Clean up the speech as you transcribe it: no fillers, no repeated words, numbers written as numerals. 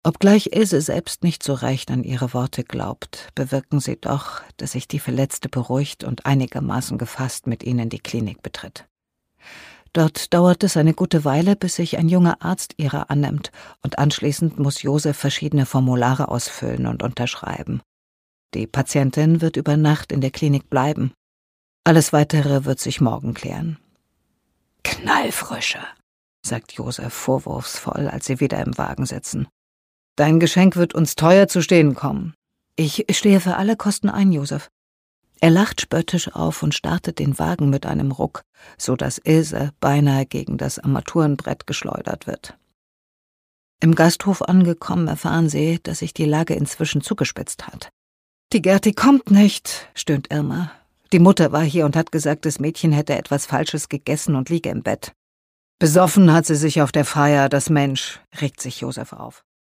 Obgleich Ilse selbst nicht so recht an ihre Worte glaubt, bewirken sie doch, dass sich die Verletzte beruhigt und einigermaßen gefasst mit ihnen die Klinik betritt. Dort dauert es eine gute Weile, bis sich ein junger Arzt ihrer annimmt, und anschließend muss Josef verschiedene Formulare ausfüllen und unterschreiben. Die Patientin wird über Nacht in der Klinik bleiben. Alles Weitere wird sich morgen klären. »Knallfrische«, sagt Josef vorwurfsvoll, als sie wieder im Wagen sitzen. »Dein Geschenk wird uns teuer zu stehen kommen.« »Ich stehe für alle Kosten ein, Josef.« Er lacht spöttisch auf und startet den Wagen mit einem Ruck, so dass Ilse beinahe gegen das Armaturenbrett geschleudert wird. Im Gasthof angekommen, erfahren sie, dass sich die Lage inzwischen zugespitzt hat. »Die Gerti kommt nicht«, stöhnt Irma. »Die Mutter war hier und hat gesagt, das Mädchen hätte etwas Falsches gegessen und liege im Bett.« »Besoffen hat sie sich auf der Feier, das Mensch«, regt sich Josef auf.